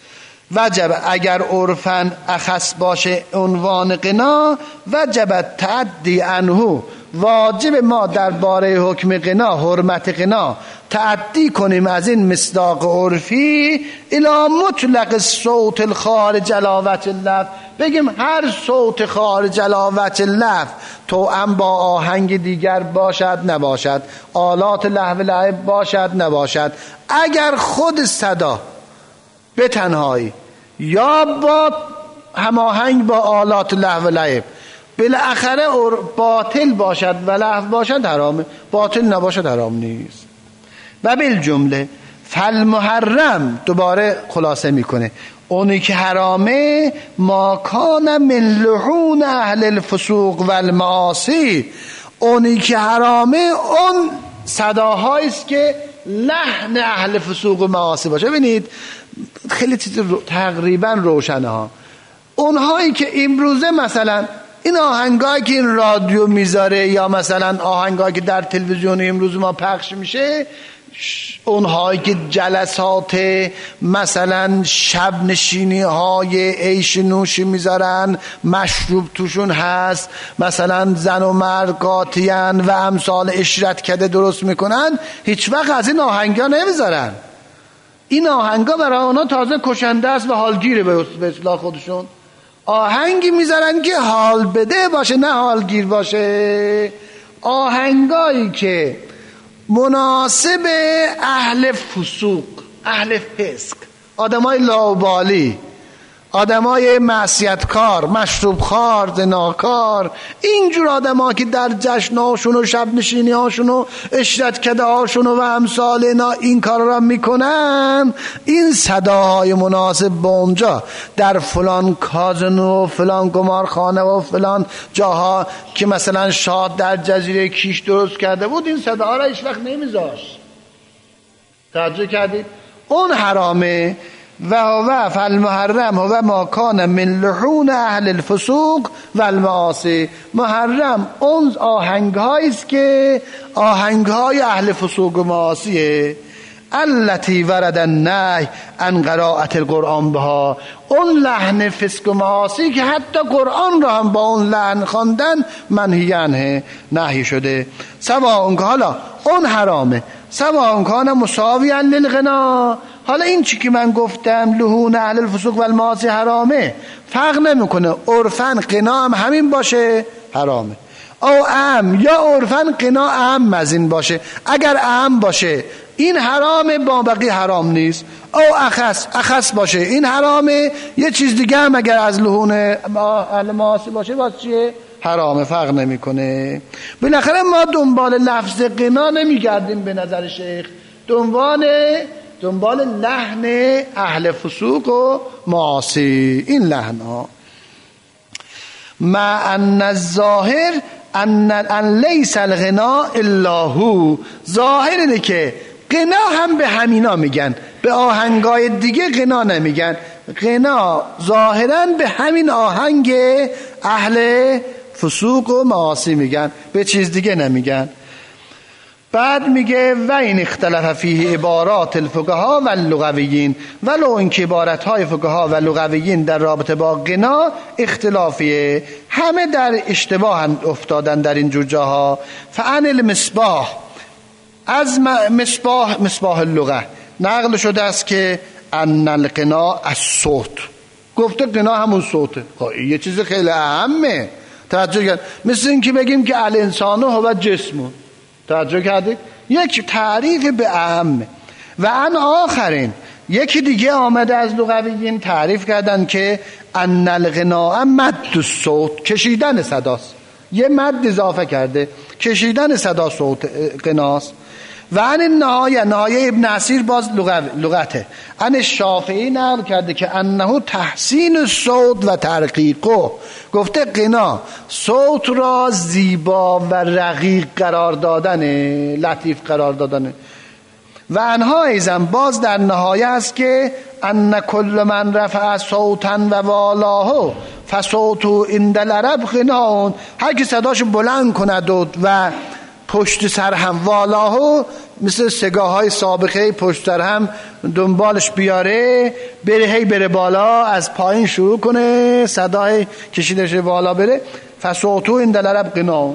وجب اگر عرفاً اخص باشه عنوان قنا، وجب تعدی عنه، واجب ما درباره حکم قنا، حرمت قنا تعدی کنیم از این مصداق عرفی الی مطلق صوت الخارج علاوت اللفظ، بگیم هر صوت خارج علاوت اللفظ توأم با آهنگ دیگر باشد نباشد، آلات لهو لعب باشد نباشد، اگر خود صدا به تنهایی یا با هماهنگ با آلات لهو لعب بالاخره باطل باشد و لهو باشد حرامه، باطل نباشد حرام نیست. و بالجمله فالمحرم، دوباره خلاصه میکنه، اونی که حرامه ما کان من لحون اهل الفسوق و المعاصی، اونی که حرامه اون صداهایی است که لحن اهل فسوق و معاصی باشه. ببینید خیلی چیز رو تقریبا روشنه ها. اونهایی که امروزه مثلا این آهنگایی که این رادیو میذاره یا مثلا آهنگایی که در تلویزیون امروز ما پخش میشه، اونهایی که جلسات مثلا شب نشینی های عیش نوشی میذارن، مشروب توشون هست، مثلا زن و مرد قاطیان و امثال اشرت کده درست میکنن، هیچ وقت از این آهنگا نمیذارن. این آهنگا برای اونا تازه کشنده است و حالگیره به اصطلاح خودشون. آهنگی میذارن که حال بده باشه نه حالگیر باشه. آهنگایی که مناسب اهل فسوق، اهل فسق، آدمای لاابالی، آدمای معصیتکار، مشروبخوار، زناکار، اینجور آدما که در جشناشون و شب نشینی هاشون و اشرت کده هاشون و امثال اینا این کار را میکنن، این صداهای مناسب با اونجا در فلان کازینو و فلان قمارخانه و فلان جاها که مثلا شاه در جزیره کیش درست کرده بود، این صداها را هیچ وقت نمیذاشت. توجه کردید؟ اون حرامه. و هو فالمحرم هو ما کان من لحون اهل الفسوق و المعاصی، محرم اون آهنگ هاییست که آهنگ های اهل فسوق و معاصیه. التي ورد النهی عن قراءة القرآن بها، اون لحن فسق و معاصی که حتی قرآن را هم با اون لحن خواندن منهی عنه، نهی شده. سواء که حالا اون حرامه، سواء کان مساویا للغنا، حالا این چی که من گفتم لحون اهل الفسوق و المعاصی حرامه، فرق نمیکنه عرفاً قنا هم همین باشه حرامه، او عام یا عرفاً قنا عام از این باشه. اگر عام باشه این حرامه، با بقیه حرام نیست. او اخص اخص باشه این حرامه، یه چیز دیگه هم اگر از لحون اهل معاصی باشه باز چیه؟ حرامه، فرق نمیکنه. بالاخره ما دنبال لفظ قنا نمیگردیم به نظر شیخ، دنبال دنبال لحن اهل فسوق و معاصی، این لحن ها. مع ان الظاهر ان ان لیس الغنا الا هو، ظاهر اینه که غنا هم به همینا میگن، به آهنگای دیگه غنا نمیگن. غنا ظاهرا به همین آهنگ اهل فسوق و معاصی میگن، به چیز دیگه نمیگن. بعد میگه و این اختلاف فیه عبارات الفقها و اللغویین، ولو اینکه عبارت های فقها و لغویین در رابطه با غنا اختلافیه، همه در اشتباه افتادن در این جور جاها. فعن المصباح، از مصباح مصباح اللغه نقل شده است که ان الغنا الصوت، گفته غنا همون صوته. یه چیز خیلی اهمه، توجه کرد. مثل این که بگیم که الانسان هو جسم، توجه کردید؟ یک تعریف به اهمه. و ان آخرین، یکی دیگه آمده از لغویین تعریف کردن که ان الغنا مد الصوت، کشیدن صداست، یه مد اضافه کرده، کشیدن صدا صوت غناست. و ان نهایه، نهایه ابن عسیر باز لغته، ان شافعی نقل کرده که انه تحسین الصوت و ترقیقه، گفته غنا صوت را زیبا و رقیق قرار دادنه، لطیف قرار دادنه. و انها ایزن باز در نهایه است که ان کل من رفع صوتا و والاه فصوتو عند العرب غناون، هر کی صداشو بلند کند و, و پشت سر هم والاه، مثل سگاه های سابقه پشت سر هم دنبالش بیاره، بره هی بره بالا، از پایین شروع کنه صدای کشیدش بالا بره، فصوتو عند العرب غناون.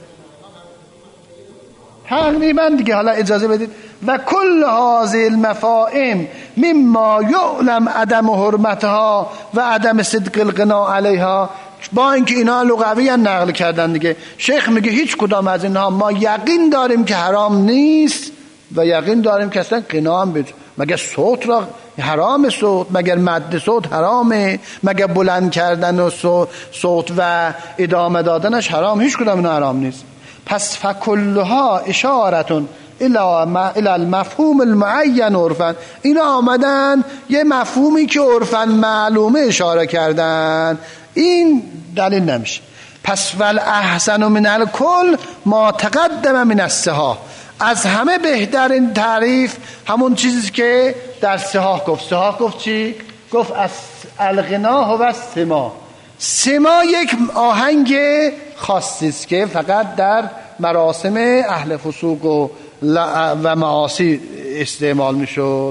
تقریبا دیگه حالا اجازه بدید. و کل هذه المفاهیم مما یعلم عدم حرمتها و عدم صدق الغنا علیها، با اینکه اینا لغوی نقل کردن دیگه. شیخ میگه هیچ کدام از اینها ما یقین داریم که حرام نیست و یقین داریم که اصلا غنا هم بج... مگر صوت را حرام، صوت مگر مد صوت حرامه، مگر بلند کردن و صوت و ادامه دادنش حرام، هیچ کدام اینا حرام نیست. پس فکلها اشارتون الى المفهوم المعین عرفا، اینا آمدن یه مفهومی که عرفا معلومه اشاره کردن، این دلیل نمیشه. پس والاحسن من الکل ما تقدم من الصحاح، از همه بهترین تعریف همون چیزی که در صحاح گفت. صحاح گفت چی؟ گفت از الغنا هو السما، سما یک آهنگ خاصی است که فقط در مراسم اهل فسوق و و معاصی استعمال میشد.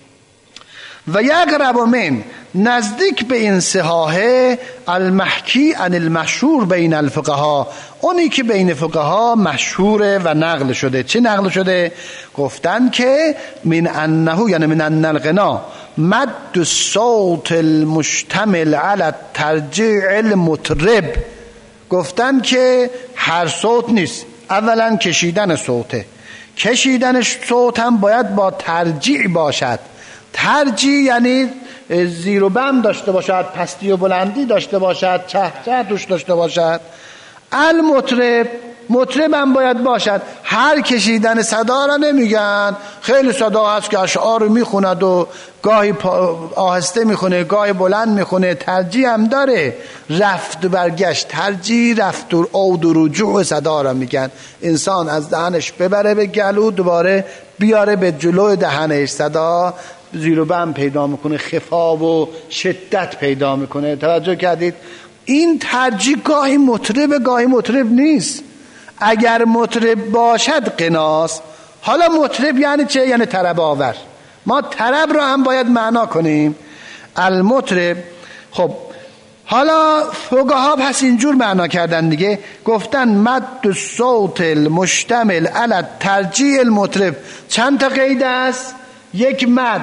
و یقرب من، نزدیک به این صحاح المحکی عن المشهور بین الفقها، اونی که بین فقها مشهوره و نقل شده. چه نقل شده؟ گفتن که من انه، یعنی من ان الغنا مد الصوت المشتمل علی ترجیع المطرب، گفتن که هر صوت نیست، اولا کشیدن صوته، کشیدن صوت هم باید با ترجیع باشد. ترجیع یعنی زیر و بم داشته باشد، پستی و بلندی داشته باشد، چه چه توش داشته باشد. المطرب، مطرب هم باید باشد. هر کشیدن صدا را نمیگن، خیلی صدا هست که اشعار رو میخوند و گاهی آهسته میخونه، گاهی بلند میخونه. ترجیع هم داره، رفت و برگشت، ترجیع رفت و عود و رجوع صدا را میگن. انسان از دهنش ببره به گلو، دوباره بیاره به جلو دهنش، صدا زیر و بم پیدا میکنه، خفا و شدت پیدا میکنه. توجه کردید؟ این ترجیح گاهی مطرب گاهی مطرب نیست. اگر مطرب باشد غناست. حالا مطرب یعنی چه؟ یعنی طرب آور. ما طرب را هم باید معنا کنیم. المطرب. خب حالا فقها پس اینجور معنا کردن دیگه، گفتن مد الصوت المشتمل علی ترجیع المطرب. چند تا قید است؟ یک مد،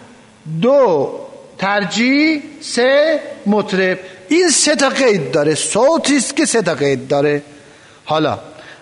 دو ترجیع، سه مطرب. این سه تا قید داره، صوتی است که سه تا قید داره. حالا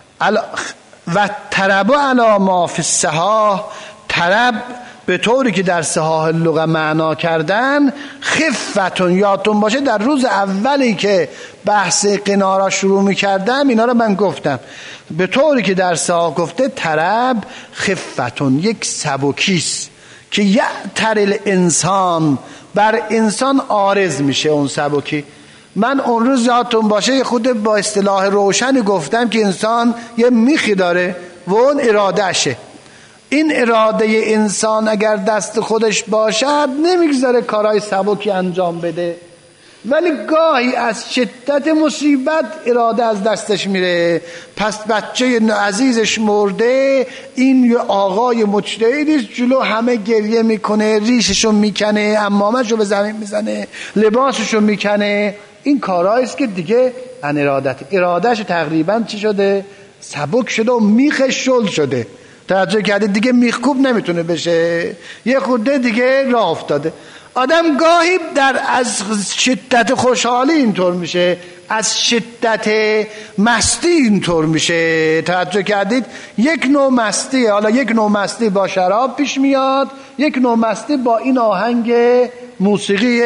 و طرب علی ما فی الصحاح، طرب به طوری که در صحاح اللغه معنا کردن، خفتون. یادتون باشه در روز اولی که بحث غنا را شروع می‌کردم اینا رو من گفتم، به طوری که در صحاح گفته طرب خفتون، یک سبکیست که یعتر الانسان، بر انسان عارض میشه اون سبکی. من اون روز یادتون باشه خود با اصطلاح روشنی گفتم که انسان یه میخی داره و اون ارادهشه. این اراده انسان اگر دست خودش باشد نمیگذاره کارهای سبکی انجام بده، ولی گاهی از شدت مصیبت اراده از دستش میره. پس بچه عزیزش مرده، این یه آقای مجتهدی جلو همه گریه میکنه، ریششو میکنه، عمامشو به زمین میزنه، لباسشو میکنه. این کارهاییست که دیگه ان ارادت ارادهش تقریبا چی شده؟ سبک شده و میخش شل شده. توجه کردید؟ دیگه میخکوب نمیتونه بشه، یه خورده دیگه راه افتاده. آدم گاهی در از شدت خوشحالی اینطور میشه، از شدت مستی اینطور میشه. توجه کردید؟ یک نوع مستی، حالا یک نوع مستی با شراب پیش میاد، یک نوع مستی با این آهنگ موسیقی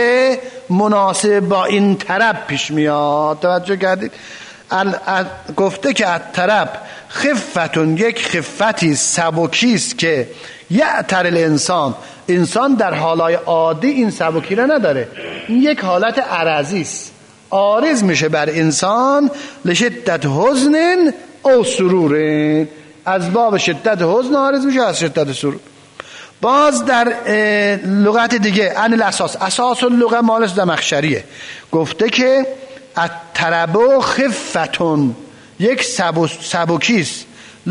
مناسب با این طرب پیش میاد. توجه کردید؟ ال... ال... گفته که الطرب خفتون، یک خفتی سبکیست که یعتر الانسان، انسان در حالای عادی این سبکی را نداره، این یک حالت عرضی است، عارض میشه بر انسان. لشدت حزن او سرور، از باب شدت حزن عارض میشه، از شدت سرور. باز در لغت دیگه ان الاساس، اساس اللغه مال زمخشریه، گفته که الطرب خفتون، یک سبکیست،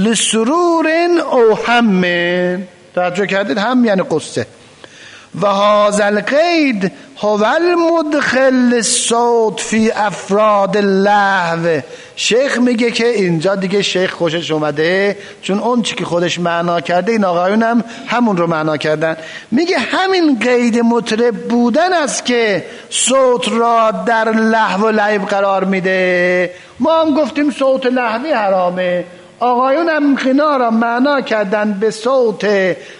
لسرور او هم. توجه کردید؟ هم یعنی قصه. و هذا القید هو المدخل الصوت فی افراد اللهو. شیخ میگه که اینجا دیگه شیخ خوشش اومده، چون اون چی که خودش معنا کرده این آقایون هم همون رو معنا کردن. میگه همین قید مطرب بودن است که صوت را در لهو و لعب قرار میده. ما هم گفتیم صوت لهوی حرامه، آقایون هم خنا را معنا کردن به صوت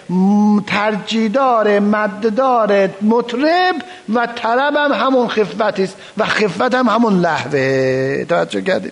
ترجیدار مددار مطرب، و طرب هم همون خفت است و خفت هم همون لهوه. توجه کردید؟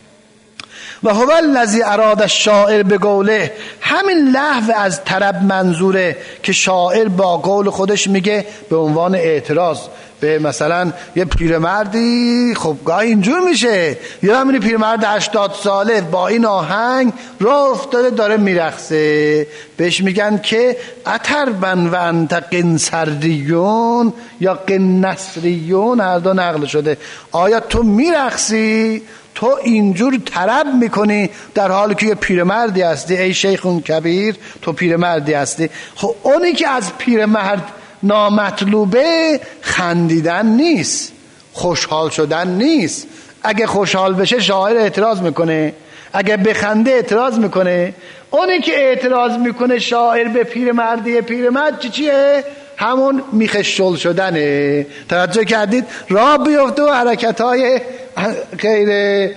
و هو الذی اراد الشاعر به قوله، همین لهو از طرب منظوره که شاعر با قول خودش میگه به عنوان اعتراض به مثلا یه پیرمردی. خب گاهی اینجور میشه، یا همین پیرمرد هشتاد ساله با این آهنگ راه افتاده داره میرقصه، بهش میگن که اتربن و انت قنصریون یا قنصریون، هر دو نقل شده. آیا تو میرقصی؟ تو اینجور طرب میکنی در حالی که یه پیرمردی هستی، ای شیخون کبیر، تو پیرمردی هستی. خب اونی که از پیرمرد نامطلوبه خندیدن نیست، خوشحال شدن نیست. اگه خوشحال بشه شاعر اعتراض میکنه، اگه بخنده اعتراض میکنه. اونی که اعتراض میکنه شاعر به پیرمردی، پیرمرد چی چیه؟ همون میخشل شدنه. توجه کردید؟ راه بیفته و حرکت های غیر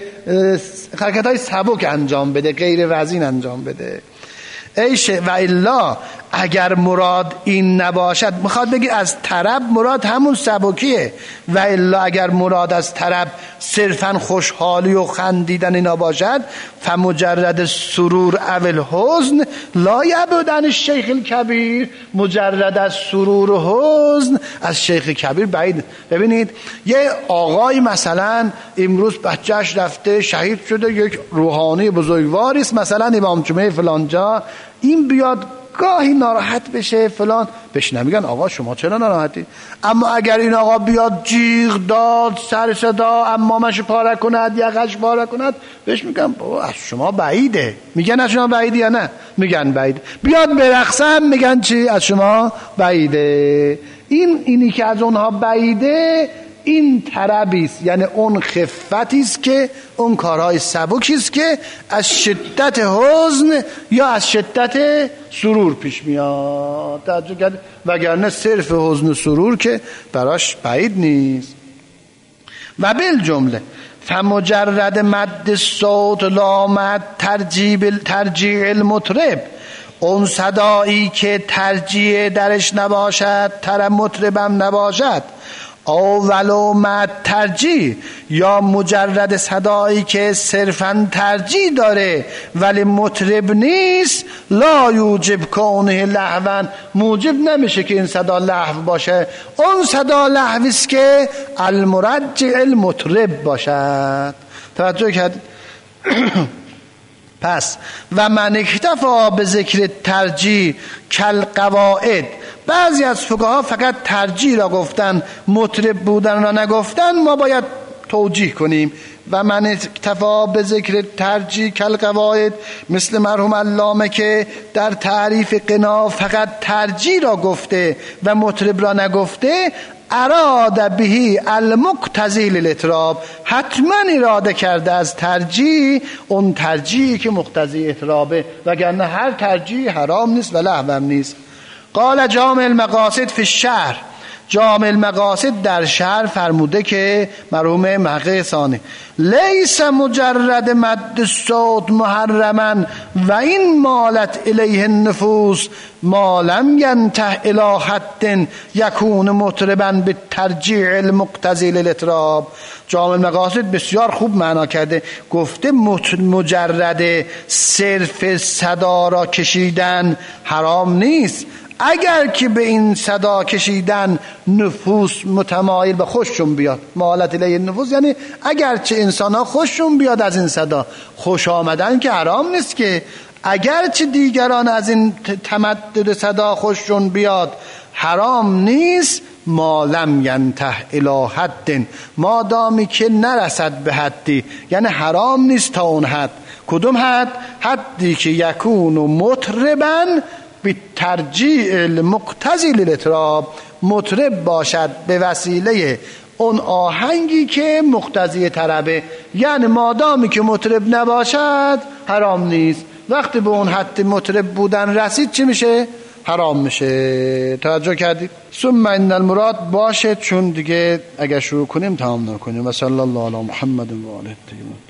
حرکت های سبک انجام بده، غیر وزین انجام بده. ایش و الا اگر مراد این نباشد، میخواد بگی از طرب مراد همون سبکیه، و الا اگر مراد از طرب صرفا خوشحالی و خندیدن اینا باشد، فمجرد سرور او الحزن لا یبعد عن الشیخ الکبیر، مجرد از سرور و حزن از شیخ کبیر بعید. ببینید یه آقای مثلا امروز بچهش رفته شهید شده، یک روحانی بزرگواری است، مثلا امام جمعه فلان جا، این بیاد گاهی ناراحت بشه فلان، بهش نمیگن آقا شما چرا ناراحتی؟ اما اگر این آقا بیاد جیغ داد، سر صدا، عمامش پاره کند، یقش پاره کند، بهش میگن بابا از شما بعیده. میگن از شما بعیده یا نه؟ میگن بعیده. بیاد برقصم میگن چی؟ از شما بعیده. این اینی که از اونها بعیده این طربیست، یعنی اون خفتیست که اون کارهای سبکیست که از شدت حزن یا از شدت سرور پیش میاد. توجه کرد؟ وگرنه صرف حزن و سرور که براش بعید نیست. و بالجمله فمجرد مد صوت لامد ترجیب ترجیع المطرب، اون صدایی که ترجیع درش نباشد، طرب مطربم نباشد، او ولو مع ترجیح، یا مجرد صدایی که صرفا ترجیح داره ولی مطرب نیست، لا یوجب کونه لهوا، موجب نمیشه که این صدا لهو باشه. اون صدا لهوی است که المرجع المطرب باشد. توجه کرد؟ پس و من اکتفا به ذکر ترجیح کل قواعد، بعضی از فقها فقط ترجیح را گفتن، مطرب بودن را نگفتن. ما باید توجیه کنیم. و من اکتفا به ذکر ترجیح کل قواعد، مثل مرحوم علامه که در تعریف غنا فقط ترجیح را گفته و مطرب را نگفته، اراد بهی المقتضی للاطراب، حتما اراده کرده از ترجیح اون ترجیحی که مقتضی اطرابه، وگرنه هر ترجیح حرام نیست و لهو هم نیست. قال جامع المقاصد فی الشرح، جامع المقاصد در شرح فرموده که مرحوم محقق ثانی، لیس مجرد مد الصوت محرما و این مالت الیه النفوس ما لم ینته الی حد یکون مطربا بالترجیع المقتضی للاطراب. جامع المقاصد بسیار خوب معنا کرده، گفته مجرد صرف صدا را کشیدن حرام نیست، اگر که به این صدا کشیدن نفوس متمایل به خوششون بیاد. مالت الیه نفوس یعنی اگرچه انسان ها خوششون بیاد از این صدا، خوش آمدن که حرام نیست که، اگرچه دیگران از این تمدد صدا خوششون بیاد حرام نیست. ما لم ینته الی حد، ما دامی که نرسد به حدی، یعنی حرام نیست تا اون حد. کدوم حد؟ حدی که یکون مطربا به ترجیع المقتضی للاطراب، مطرب باشد به وسیله اون آهنگی که مقتضی طربه، یعنی مادامی که مطرب نباشد حرام نیست. وقتی به اون حد مطرب بودن رسید چی میشه؟ حرام میشه. توجه کردید؟ ثم ان المراد باشه، چون دیگه اگر شروع کنیم تمام نکنیم. و صلی الله علی محمد و آله الطاهرین.